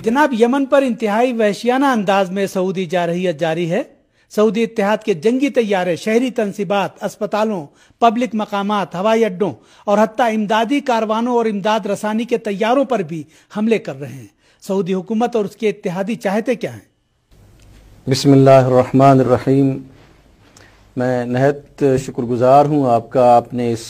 जनाब, यमन पर इंतहाई वहशियाना अंदाज में सऊदी जारहियत जारी है। सऊदी इत्तेहाद के जंगी तैयारे शहरी तनसीबात, अस्पतालों, पब्लिक मकामात, हवाई अड्डों और हत्ता इमदादी कारवानों और इमदाद रसानी के तैयारों पर भी हमले कर रहे हैं। सऊदी हुकूमत और उसके इत्तेहादी चाहते क्या हैं? बिस्मिल्लाहिर्रहमानिर्रहीम। मैं नहायत शुक्रगुजार हूँ आपका, आपने इस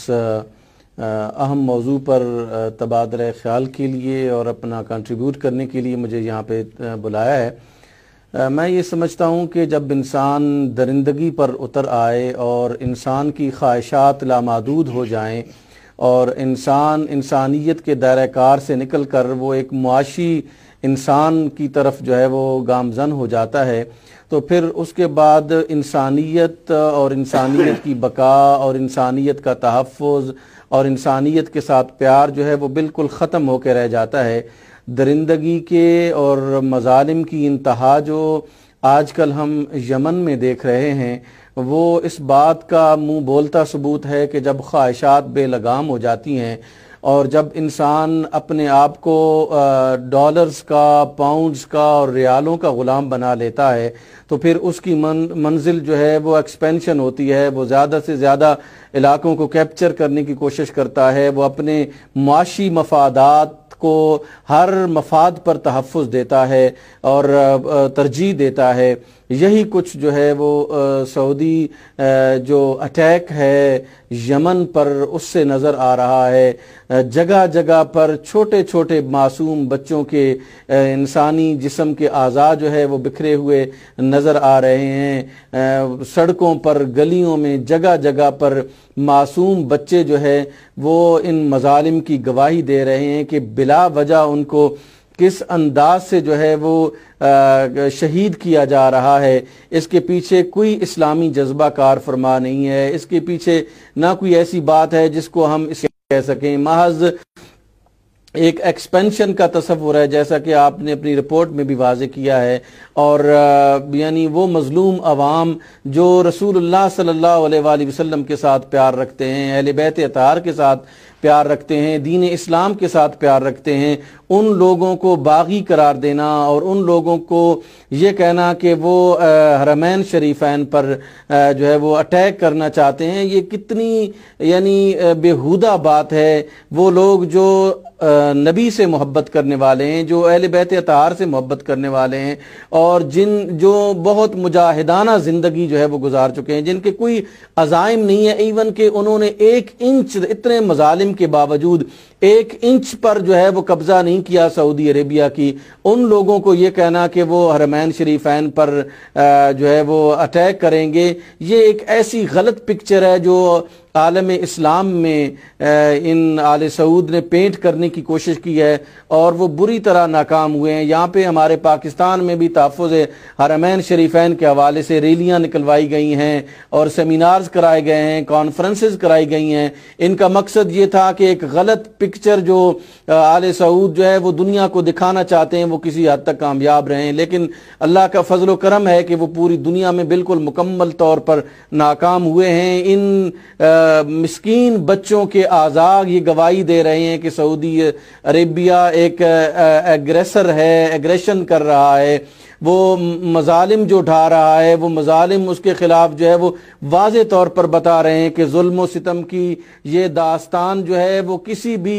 अहम मौजू पर तबादला ख्याल के लिए और अपना कंट्रीब्यूट करने के लिए मुझे यहाँ पे बुलाया है। मैं ये समझता हूँ कि जब इंसान दरिंदगी पर उतर आए और इंसान की ख्वाहिशात लामादूद हो जाएं और इंसान इंसानियत के दायरे कार से निकल कर वो एक मुआशी इंसान की तरफ जो है वो गामजन हो जाता है, तो फिर उसके बाद इंसानियत और इंसानियत की बका और इंसानियत का तहफ़्फ़ुज़ और इंसानियत के साथ प्यार जो है वो बिल्कुल ख़त्म होकर रह जाता है। दरिंदगी के और मज़ालिम की इंतहा जो आजकल हम यमन में देख रहे हैं वो इस बात का मुंह बोलता सबूत है कि जब ख्वाहिशात बेलगाम हो जाती हैं और जब इंसान अपने आप को डॉलर्स का, पाउंड्स का और रियालों का ग़ुलाम बना लेता है, तो फिर उसकी मंजिल जो है वो एक्सपेंशन होती है। वो ज़्यादा से ज़्यादा इलाकों को कैप्चर करने की कोशिश करता है। वो अपने मुआशी मफादात को हर मफाद पर तहफ़्फ़ुज़ देता है और तरजीह देता है। यही कुछ जो है वो सऊदी जो अटैक है यमन पर उससे नज़र आ रहा है। जगह जगह पर छोटे छोटे मासूम बच्चों के इंसानी जिस्म के आज़ा जो है वो बिखरे हुए नज़र आ रहे हैं। सड़कों पर, गलियों में, जगह जगह पर मासूम बच्चे जो है वो इन मज़ालिम की गवाही दे रहे हैं कि बिला वजह उनको किस अंदाज से जो है वो शहीद किया जा रहा है। इसके पीछे कोई इस्लामी जज्बा कार फरमा नहीं है, इसके पीछे ना कोई ऐसी बात है जिसको हम इसे कह सकें। महज एक एक्सपेंशन का तस्वुर है, जैसा कि आपने अपनी रिपोर्ट में भी वाज़े किया है। और यानी वो मज़लूम अवाम जो रसूलुल्लाह सल्लल्लाहु अलैहि वसल्लम के साथ प्यार रखते हैं, अहले बैत अताहार के साथ प्यार रखते हैं, दीन इस्लाम के साथ प्यार रखते हैं, उन लोगों को बागी करार देना और उन लोगों को ये कहना कि वो हरमैन शरीफैन पर जो है वो अटैक करना चाहते हैं, ये कितनी यानी बेहुदा बात है। वो लोग जो नबी से मोहब्बत करने वाले हैं, जो अहले बैत अताहार से मोहब्बत करने वाले हैं और जो बहुत मुजाहिदाना ज़िंदगी जो है वो गुजार चुके हैं, जिनके कोई अज़ाइम नहीं है, इवन कि उन्होंने 1 इंच इतने मज़ालिम के बावजूद 1 इंच पर जो है वो कब्जा नहीं किया सऊदी अरेबिया की, उन लोगों को ये कहना कि वो हरमैन शरीफैन पर जो है वो अटैक करेंगे, ये एक ऐसी गलत पिक्चर है जो आलम इस्लाम में इन आले सऊद ने पेंट करने की कोशिश की है और वो बुरी तरह नाकाम हुए हैं। यहाँ पे हमारे पाकिस्तान में भी तहफ़्फ़ुज़ हरमैन शरीफैन के हवाले से रैलियाँ निकलवाई गई हैं और सेमिनार्स कराए गए हैं, कॉन्फ्रेंसेस कराई गई हैं। इनका मकसद ये था कि एक गलत पिक्चर जो आले सऊद जो है वो दुनिया को दिखाना चाहते हैं वो किसी हद तक कामयाब रहे हैं, लेकिन अल्लाह का फजल व करम है कि वो पूरी दुनिया में बिल्कुल मुकम्मल तौर पर नाकाम हुए हैं। इन मिस्कीन बच्चों के आज़ाद ये गवाही दे रहे हैं कि सऊदी अरेबिया एक एग्रेसर है, एग्रेशन कर रहा है, वो मज़ालिम जो ढा रहा है, वो मज़ालिम उसके ख़िलाफ़ जो है वो वाज़े तौर पर बता रहे हैं कि जुल्म व सितम की ये दास्तान जो है वो किसी भी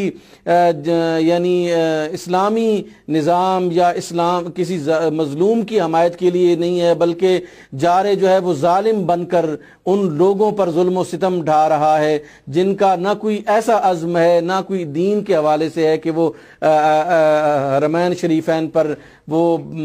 यानी इस्लामी निज़ाम या इस्लाम किसी मज़लूम की हमायत के लिए नहीं है, बल्कि जारे जो है वो ज़ालिम बनकर उन लोगों पर जुल्म व सितम ढा रहा है जिनका ना कोई ऐसा अज़्म है, ना कोई दीन के हवाले से है कि वो हरमैन शरीफैन पर वो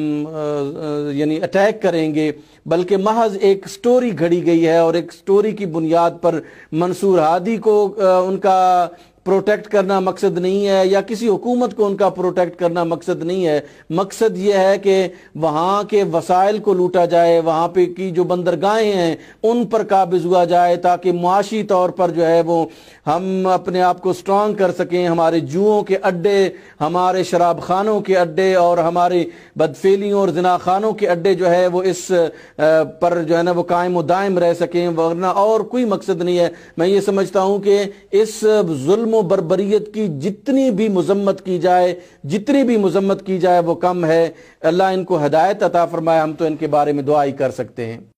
यानी अटैक करेंगे, बल्कि महज एक स्टोरी घड़ी गई है और एक स्टोरी की बुनियाद पर मंसूर हादी को उनका प्रोटेक्ट करना मकसद नहीं है या किसी हुकूमत को उनका प्रोटेक्ट करना मकसद नहीं है। मकसद ये है कि वहाँ के वसाइल को लूटा जाए, वहाँ पे की जो बंदरगाहें हैं उन पर काबिज हुआ जाए ताकि मुआशी तौर पर जो है वो हम अपने आप को स्ट्रॉन्ग कर सकें। हमारे जुओं के अड्डे, हमारे शराब खानों के अड्डे और हमारे बदफेलियों और जना खानों के अड्डे जो है वो इस पर जो है ना वो कायम व दायम रह सकें, वरना और कोई मकसद नहीं है। मैं ये समझता हूँ कि इस जुल्म ظلم و بربریت کی جتنی بھی مذمت کی جائے وہ کم ہے۔ اللہ ان کو ہدایت عطا فرمائے، ہم تو ان کے بارے میں دعا ہی کر سکتے ہیں۔